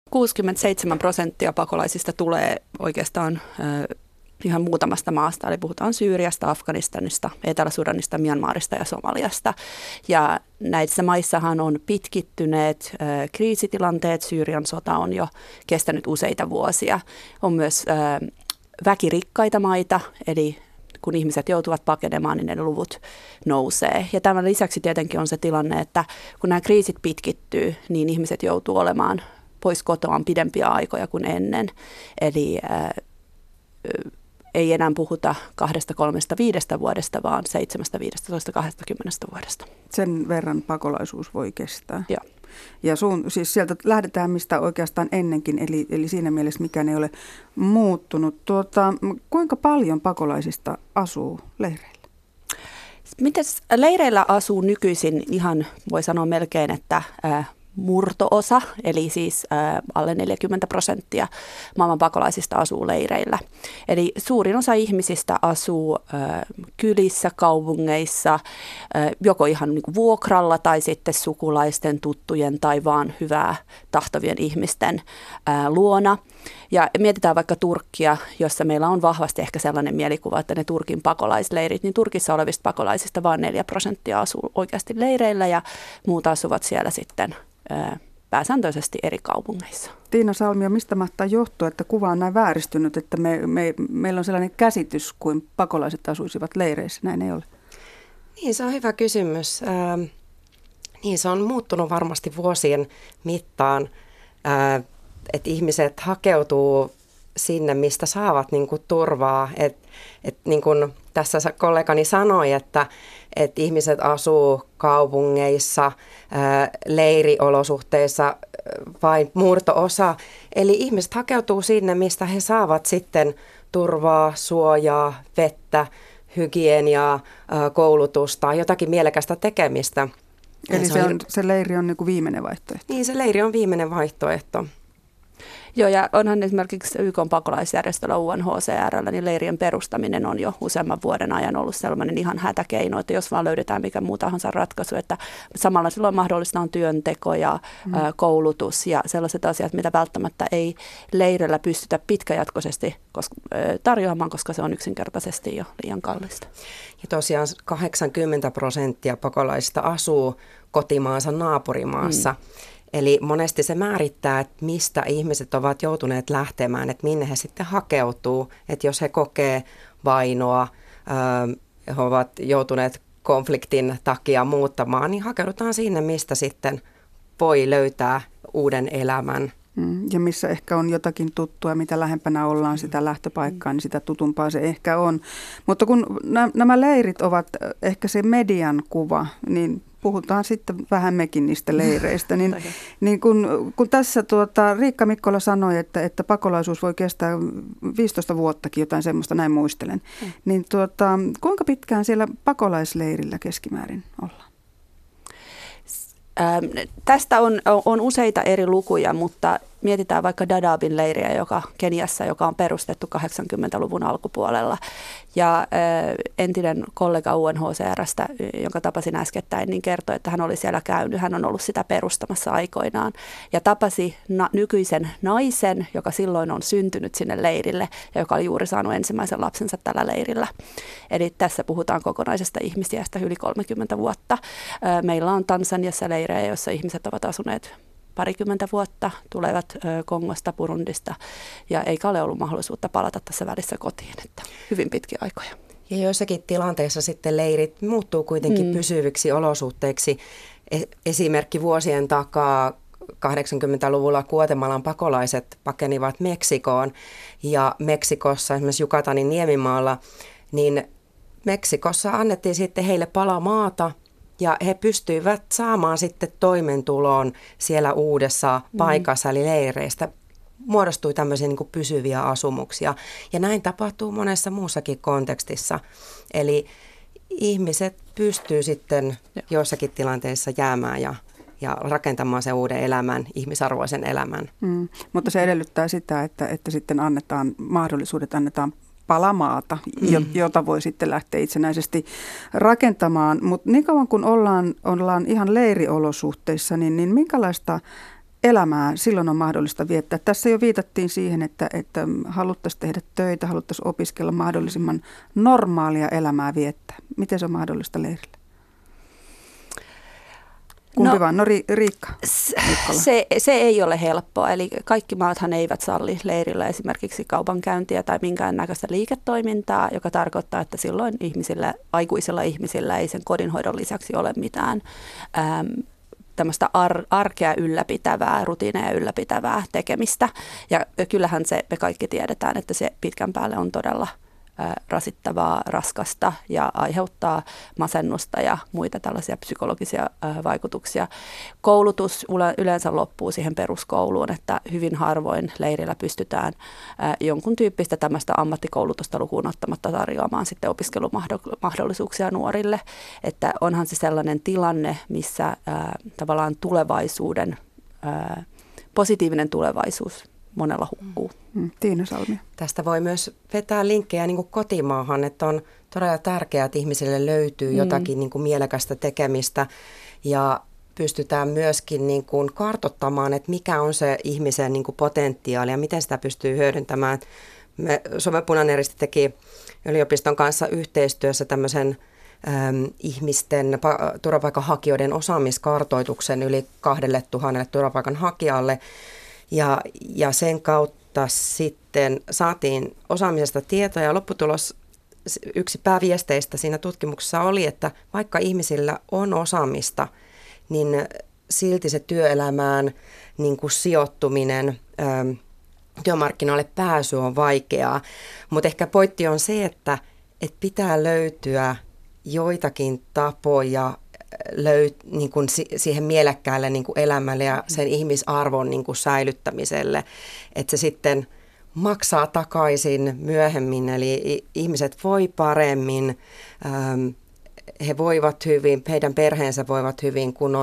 67% pakolaisista tulee oikeastaan ihan muutamasta maasta, eli puhutaan Syyriasta, Afganistanista, Etelä-Sudanista, Myanmarista ja Somaliasta. Ja näissä maissahan on pitkittyneet kriisitilanteet, Syyrian sota on jo kestänyt useita vuosia. On myös väkirikkaita maita, eli kun ihmiset joutuvat pakenemaan, niin ne luvut nousee. Ja tämän lisäksi tietenkin on se tilanne, että kun nämä kriisit pitkittyy, niin ihmiset joutuu olemaan pois kotoaan pidempiä aikoja kuin ennen. Eli ei enää puhuta 2, 3, 5 vuodesta, vaan 7, 15, 20 vuodesta. Sen verran pakolaisuus voi kestää. Joo. Ja siis sieltä lähdetään mistä oikeastaan ennenkin, eli siinä mielessä mikään ei ole muuttunut. Kuinka paljon pakolaisista asuu leireillä? Mites leireillä asuu nykyisin ihan, voi sanoa melkein, että murto-osa, eli siis alle 40% maailman pakolaisista asuu leireillä. Eli suurin osa ihmisistä asuu kylissä, kaupungeissa, joko ihan niin kuin vuokralla tai sitten sukulaisten, tuttujen tai vaan hyvää tahtovien ihmisten luona. Ja mietitään vaikka Turkkia, jossa meillä on vahvasti ehkä sellainen mielikuva, että ne Turkin pakolaisleirit, niin Turkissa olevista pakolaisista vain 4% asuu oikeasti leireillä ja muut asuvat siellä sitten pääsääntöisesti eri kaupungeissa. Tiina Salmio, mistä mahtaa johtua, että kuva on näin vääristynyt, että meillä on sellainen käsitys, kuin pakolaiset asuisivat leireissä? Näin ei ole. Niin, se on hyvä kysymys. Niin, se on muuttunut varmasti vuosien mittaan, että ihmiset hakeutuu sinne, mistä saavat niin kuin turvaa. Niin kuin tässä kollegani sanoi, että ihmiset asuu kaupungeissa, leiriolosuhteissa vain murto-osa. Eli ihmiset hakeutuu sinne, mistä he saavat sitten turvaa, suojaa, vettä, hygieniaa, koulutusta, jotakin mielekästä tekemistä. Eli se leiri on niin kuin viimeinen vaihtoehto? Niin, se leiri on viimeinen vaihtoehto. Joo, ja onhan esimerkiksi YK:n pakolaisjärjestöllä UNHCR:llä, niin leirien perustaminen on jo useamman vuoden ajan ollut sellainen ihan hätäkeino, että jos vaan löydetään mikä muu tahansa ratkaisu, että samalla silloin mahdollista on työnteko ja koulutus ja sellaiset asiat, mitä välttämättä ei leirillä pystytä pitkäjatkoisesti tarjoamaan, koska se on yksinkertaisesti jo liian kallista. Ja tosiaan 80% pakolaisista asuu kotimaansa naapurimaassa. Eli monesti se määrittää, että mistä ihmiset ovat joutuneet lähtemään, että minne he sitten hakeutuu. Että jos he kokee vainoa, he ovat joutuneet konfliktin takia muuttamaan, niin hakeudutaan sinne, mistä sitten voi löytää uuden elämän. Ja missä ehkä on jotakin tuttua, mitä lähempänä ollaan sitä lähtöpaikkaa, niin sitä tutumpaa se ehkä on. Mutta kun nämä leirit ovat ehkä se median kuva, niin puhutaan sitten vähän mekin niistä leireistä. Niin kun tässä Riikka Mikkola sanoi, että pakolaisuus voi kestää 15 vuottakin, jotain semmoista, näin muistelen. Niin kuinka pitkään siellä pakolaisleirillä keskimäärin ollaan? Tästä on useita eri lukuja, mutta mietitään vaikka Dadaabin leiriä, Keniassa, joka on perustettu 80-luvun alkupuolella. Ja entinen kollega UNHCR:stä, jonka tapasin äskettäin, niin kertoi, että hän oli siellä käynyt. Hän on ollut sitä perustamassa aikoinaan ja tapasi nykyisen naisen, joka silloin on syntynyt sinne leirille ja joka oli juuri saanut ensimmäisen lapsensa tällä leirillä. Eli tässä puhutaan kokonaisesta ihmisiästä yli 30 vuotta. Meillä on Tansaniassa leirejä, joissa ihmiset ovat asuneet parikymmentä vuotta, tulevat Kongosta, Burundista ja eikä ole ollut mahdollisuutta palata tässä välissä kotiin, että hyvin pitkiä aikoja. Ja joissakin tilanteissa sitten leirit muuttuu kuitenkin pysyviksi olosuhteiksi. Esimerkki vuosien takaa 80-luvulla Guatemalan pakolaiset pakenivat Meksikoon ja Meksikossa, esimerkiksi Yucatanin niemimaalla, niin Meksikossa annettiin sitten heille pala maata. Ja he pystyivät saamaan sitten toimeentulon siellä uudessa paikassa, eli leireistä muodostui tämmöisiä niin kuin pysyviä asumuksia. Ja näin tapahtuu monessa muussakin kontekstissa. Eli ihmiset pystyy sitten joissakin tilanteissa jäämään ja rakentamaan sen uuden elämän, ihmisarvoisen elämän. Mutta se edellyttää sitä, että sitten annetaan palamaata, jota voi sitten lähteä itsenäisesti rakentamaan. Mutta niin kauan kun ollaan ihan leiriolosuhteissa, niin minkälaista elämää silloin on mahdollista viettää? Tässä jo viitattiin siihen, että haluttaisiin tehdä töitä, haluttaisiin opiskella, mahdollisimman normaalia elämää viettää. Miten se on mahdollista leirillä? Kumpi vaan? No Riikka. Se ei ole helppoa. Eli kaikki maathan eivät salli leirillä esimerkiksi kaupankäyntiä tai minkäännäköistä liiketoimintaa, joka tarkoittaa, että silloin aikuisilla ihmisillä ei sen kodinhoidon lisäksi ole mitään tämmöistä arkea ylläpitävää, rutiineja ylläpitävää tekemistä. Ja kyllähän me kaikki tiedetään, että se pitkän päälle on todella rasittavaa, raskasta ja aiheuttaa masennusta ja muita tällaisia psykologisia vaikutuksia. Koulutus yleensä loppuu siihen peruskouluun, että hyvin harvoin leirillä pystytään jonkun tyyppistä tämmöistä ammattikoulutusta lukuun ottamatta tarjoamaan sitten opiskelumahdollisuuksia nuorille. Että onhan se sellainen tilanne, missä tavallaan tulevaisuuden, positiivinen tulevaisuus monella hukkuu. Tiina Salmia. Tästä voi myös vetää linkkejä niin kuin kotimaahan, että on todella tärkeää, että ihmisille löytyy jotakin niin kuin mielekästä tekemistä ja pystytään myöskin niin kuin kartoittamaan, että mikä on se ihmisen niin kuin potentiaali ja miten sitä pystyy hyödyntämään. Suomen Punainen Risti teki yliopiston kanssa yhteistyössä tämmöisen ihmisten, turvapaikanhakijoiden osaamiskartoituksen yli 2000 turvapaikanhakijalle. Ja sen kautta sitten saatiin osaamisesta tietoa ja lopputulos, yksi pääviesteistä siinä tutkimuksessa oli, että vaikka ihmisillä on osaamista, niin silti se työelämään niin kuin sijoittuminen, työmarkkinoille pääsy on vaikeaa. Mutta ehkä pointti on se, että pitää löytyä joitakin tapoja niin kuin siihen mielekkäälle niin kuin elämälle ja sen ihmisarvon niin kuin säilyttämiselle, että se sitten maksaa takaisin myöhemmin, eli ihmiset voi paremmin, he voivat hyvin, heidän perheensä voivat hyvin, kun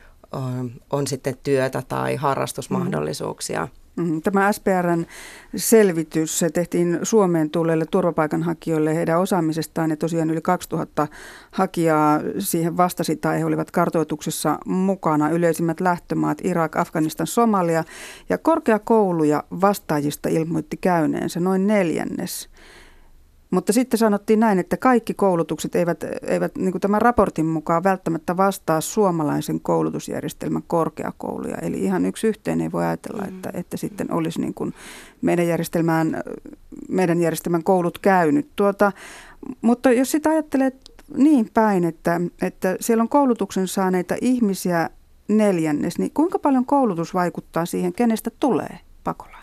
on sitten työtä tai harrastusmahdollisuuksia. Tämä SPR:n selvitys, se tehtiin Suomeen tulleille turvapaikanhakijoille heidän osaamisestaan ja tosiaan yli 2000 hakijaa siihen vastasi tai he olivat kartoituksessa mukana. Yleisimmät lähtömaat Irak, Afganistan, Somalia ja korkeakouluja vastaajista ilmoitti käyneensä noin 1/4. Mutta sitten sanottiin näin, että kaikki koulutukset eivät niin kuin tämän raportin mukaan välttämättä vastaa suomalaisen koulutusjärjestelmän korkeakouluja. Eli ihan yksi yhteen ei voi ajatella, että sitten olisi niin kuin meidän järjestelmän koulut käynyt. Mutta jos sitä ajattelee niin päin, että siellä on koulutuksen saaneita ihmisiä 1/4, niin kuinka paljon koulutus vaikuttaa siihen, kenestä tulee pakolainen?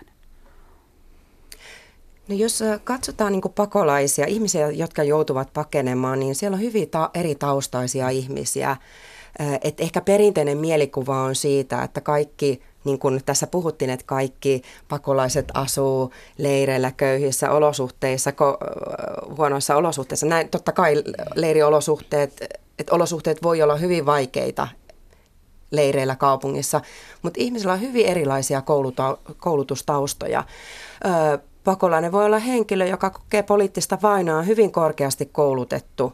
No jos katsotaan niin kuin pakolaisia, ihmisiä, jotka joutuvat pakenemaan, niin siellä on hyvin eri taustaisia ihmisiä. Et ehkä perinteinen mielikuva on siitä, että kaikki, niin kuin tässä puhuttiin, että kaikki pakolaiset asuu leireillä köyhissä olosuhteissa, huonoissa olosuhteissa. Näin, totta kai olosuhteet voi olla hyvin vaikeita leireillä kaupungissa, mutta ihmisillä on hyvin erilaisia koulutustaustoja. Pakolainen voi olla henkilö, joka kokee poliittista vainoa, hyvin korkeasti koulutettu.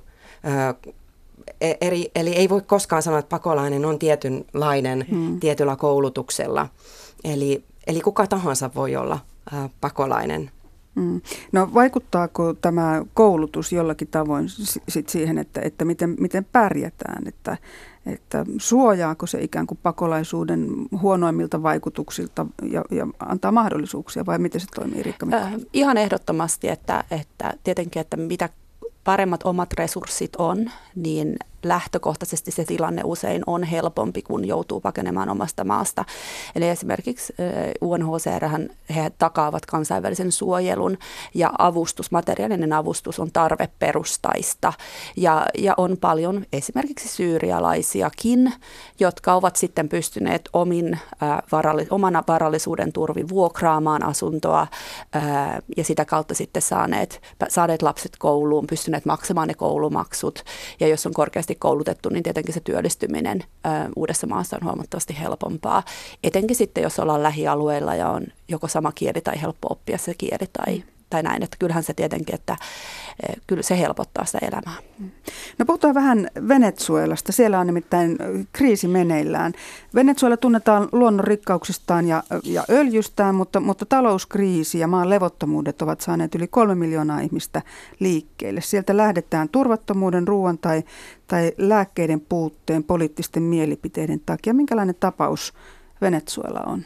Eli ei voi koskaan sanoa, että pakolainen on tietynlainen tietyllä koulutuksella. Eli kuka tahansa voi olla pakolainen. No vaikuttaako tämä koulutus jollakin tavoin siihen, että miten pärjätään, että suojaako se ikään kuin pakolaisuuden huonoimmilta vaikutuksilta ja antaa mahdollisuuksia vai miten se toimii, Riikka Mikkonen? Ihan ehdottomasti, että tietenkin, että mitä paremmat omat resurssit on, niin lähtökohtaisesti se tilanne usein on helpompi, kun joutuu pakenemaan omasta maasta. Eli esimerkiksi UNHCR:hän he takaavat kansainvälisen suojelun ja materiaalinen avustus on tarveperustaista. Ja on paljon esimerkiksi syyrialaisiakin, jotka ovat sitten pystyneet omana varallisuuden turvin vuokraamaan asuntoa ja sitä kautta sitten saaneet lapset kouluun, pystyneet maksamaan ne koulumaksut. Ja jos on korkeasti koulutettu, niin tietenkin se työllistyminen uudessa maassa on huomattavasti helpompaa. Etenkin sitten, jos ollaan lähialueilla ja on joko sama kieli tai helppo oppia se kieli tai näin, että kyllähän se tietenkin, että kyllä se helpottaa sitä elämää. No puhutaan vähän Venezuelasta. Siellä on nimittäin kriisi meneillään. Venezuela tunnetaan luonnon rikkauksistaan ja öljystään, mutta talouskriisi ja maan levottomuudet ovat saaneet yli 3 miljoonaa ihmistä liikkeelle. Sieltä lähdetään turvattomuuden, ruoan tai lääkkeiden puutteen, poliittisten mielipiteiden takia. Minkälainen tapaus Venezuela on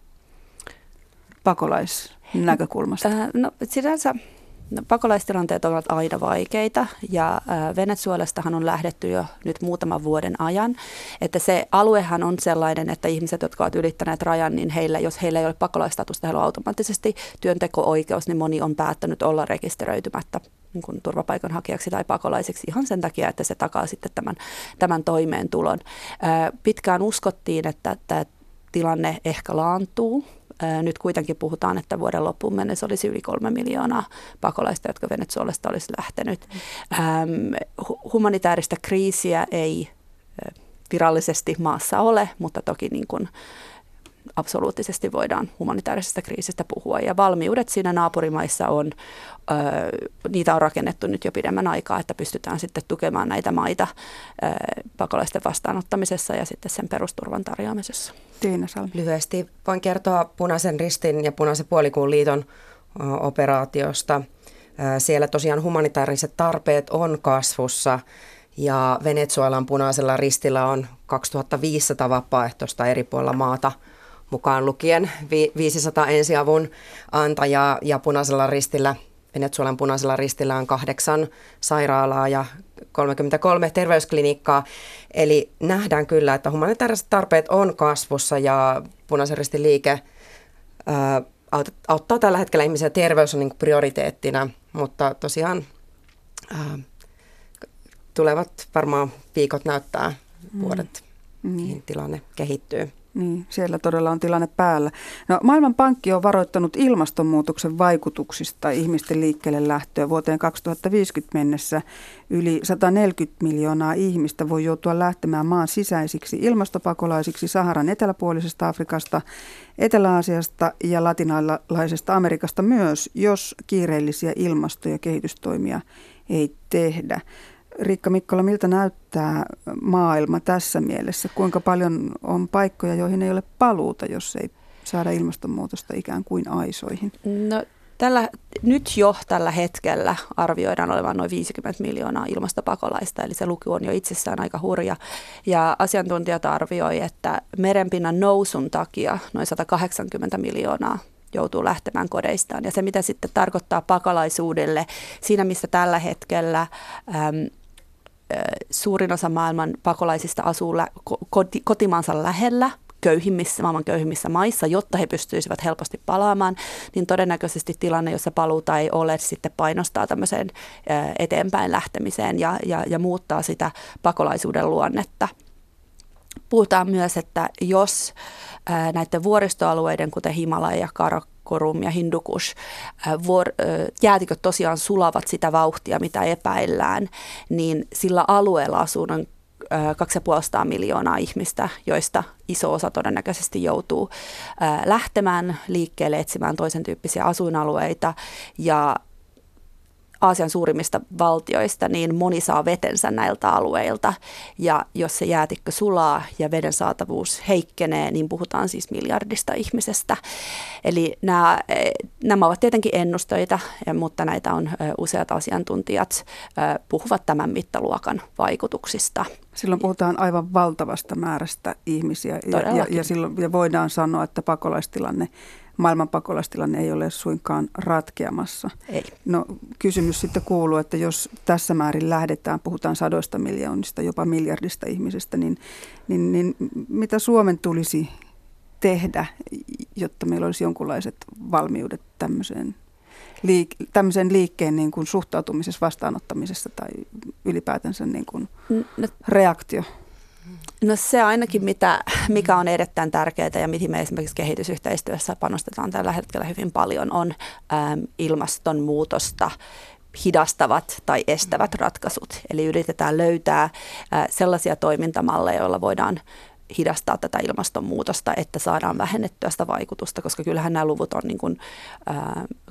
pakolaisnäkökulmasta? No sinänsä pakolaistilanteet ovat aina vaikeita ja Venezuelastahan on lähdetty jo nyt muutaman vuoden ajan, että se aluehan on sellainen, että ihmiset, jotka ovat ylittäneet rajan, niin jos heillä ei ole pakolaistatusta, heillä on automaattisesti työnteko-oikeus, niin moni on päättänyt olla rekisteröitymättä niin kuin turvapaikanhakijaksi tai pakolaisiksi ihan sen takia, että se takaa sitten tämän toimeentulon. Pitkään uskottiin, että tämä tilanne ehkä laantuu. Nyt kuitenkin puhutaan, että vuoden loppuun mennessä olisi yli 3 miljoonaa pakolaista, jotka Venezuelasta olisi lähtenyt. Humanitaarista kriisiä ei virallisesti maassa ole, mutta toki niin kuin absoluuttisesti voidaan humanitaarisesta kriisistä puhua. Ja valmiudet siinä naapurimaissa niitä on rakennettu nyt jo pidemmän aikaa, että pystytään sitten tukemaan näitä maita pakolaisten vastaanottamisessa ja sitten sen perusturvan tarjoamisessa. Tiina Salmi. Lyhyesti voin kertoa Punaisen Ristin ja Punaisen puolikuun liiton operaatiosta. Siellä tosiaan humanitaariset tarpeet on kasvussa ja Venezuelan Punaisella Ristillä on 2500 vapaaehtoista eri puolilla maata, mukaan lukien 500 ensiavun antajaa ja Venezuelan Punaisella Ristillä on 8 sairaalaa ja 33 terveysklinikkaa. Eli nähdään kyllä, että humanitaariset tarpeet on kasvussa ja Punaisen Ristin liike auttaa tällä hetkellä ihmisiä. Terveys on niin kuin prioriteettina, mutta tosiaan tulevat varmaan viikot näyttää vuodet, mihin tilanne kehittyy. Niin, siellä todella on tilanne päällä. No, Maailmanpankki on varoittanut ilmastonmuutoksen vaikutuksista ihmisten liikkeelle lähtöä. Vuoteen 2050 mennessä yli 140 miljoonaa ihmistä voi joutua lähtemään maan sisäisiksi ilmastopakolaisiksi Saharan eteläpuolisesta Afrikasta, Etelä-Aasiasta ja latinalaisesta Amerikasta myös, jos kiireellisiä ilmasto- ja kehitystoimia ei tehdä. Riikka Mikkola, miltä näyttää maailma tässä mielessä? Kuinka paljon on paikkoja, joihin ei ole paluuta, jos ei saada ilmastonmuutosta ikään kuin aisoihin? No, nyt jo tällä hetkellä arvioidaan olevan noin 50 miljoonaa ilmastopakolaista, eli se luku on jo itsessään aika hurja. Ja asiantuntijat arvioi, että merenpinnan nousun takia noin 180 miljoonaa joutuu lähtemään kodeistaan. Ja se, mitä sitten tarkoittaa pakolaisuudelle, siinä missä tällä hetkellä suurin osa maailman pakolaisista asuu kotimaansa lähellä, maailman köyhimmissä maissa, jotta he pystyisivät helposti palaamaan, niin todennäköisesti tilanne, jossa paluuta ei ole, sitten painostaa tämmöiseen eteenpäin lähtemiseen ja muuttaa sitä pakolaisuuden luonnetta. Puhutaan myös, että jos näiden vuoristoalueiden, kuten Himalaja, Karakorum ja Hindukush, jäätiköt tosiaan sulavat sitä vauhtia, mitä epäillään, niin sillä alueella asuu noin 250 miljoonaa ihmistä, joista iso osa todennäköisesti joutuu lähtemään liikkeelle, etsimään toisen tyyppisiä asuinalueita. Ja Aasian suurimmista valtioista, niin moni saa vetensä näiltä alueilta. Ja jos se jäätikkö sulaa ja veden saatavuus heikkenee, niin puhutaan siis miljardista ihmisestä. Eli nämä ovat tietenkin ennusteita, mutta näitä on useat asiantuntijat puhuvat tämän mittaluokan vaikutuksista. Silloin puhutaan aivan valtavasta määrästä ihmisiä ja voidaan sanoa, että maailman pakolaistilanne ei ole suinkaan ratkeamassa. Ei. No, kysymys sitten kuuluu, että jos tässä määrin lähdetään, puhutaan 100 miljoonista, jopa miljardista ihmisestä, niin mitä Suomen tulisi tehdä, jotta meillä olisi jonkunlaiset valmiudet tämmöisen liikkeen niin kuin suhtautumisessa, vastaanottamisessa tai ylipäätänsä niin kuin reaktio? No se ainakin, mikä on erittäin tärkeää ja mihin me esimerkiksi kehitysyhteistyössä panostetaan tällä hetkellä hyvin paljon, on ilmastonmuutosta hidastavat tai estävät ratkaisut. Eli yritetään löytää sellaisia toimintamalleja, joilla voidaan hidastaa tätä ilmastonmuutosta, että saadaan vähennettyä sitä vaikutusta, koska kyllähän nämä luvut on niin kuin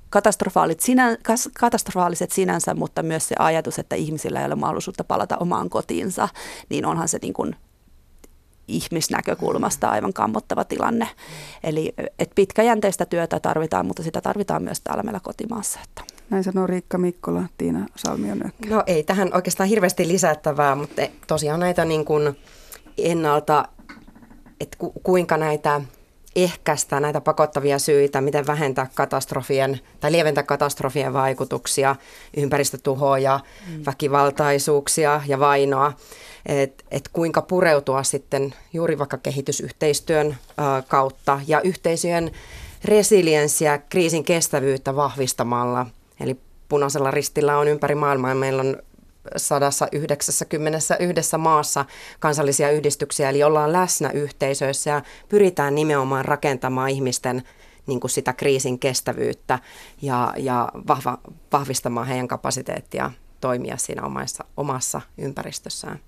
katastrofaaliset sinänsä, mutta myös se ajatus, että ihmisillä ei ole mahdollisuutta palata omaan kotiinsa, niin onhan se niin kuin ihmisnäkökulmasta aivan kammottava tilanne. Eli pitkäjänteistä työtä tarvitaan, mutta sitä tarvitaan myös täällä meillä kotimaassa. Näin sanoo Riikka Mikkola, Tiina Salmio-Nyökkä. No ei tähän oikeastaan hirveästi lisättävää, mutta tosiaan näitä niin kuin ennalta, että kuinka näitä ehkäistä näitä pakottavia syitä, miten vähentää katastrofien tai lieventää katastrofien vaikutuksia, ympäristötuhoja, väkivaltaisuuksia ja vainoa. Et kuinka pureutua sitten juuri vaikka kehitysyhteistyön kautta ja yhteisöjen resilienssiä, kriisin kestävyyttä vahvistamalla. Eli Punaisella Ristillä on ympäri maailmaa, meillä on 191 maassa kansallisia yhdistyksiä, eli ollaan läsnä yhteisöissä ja pyritään nimenomaan rakentamaan ihmisten niin kuin sitä kriisin kestävyyttä ja vahvistamaan heidän kapasiteettia toimia siinä omassa ympäristössään.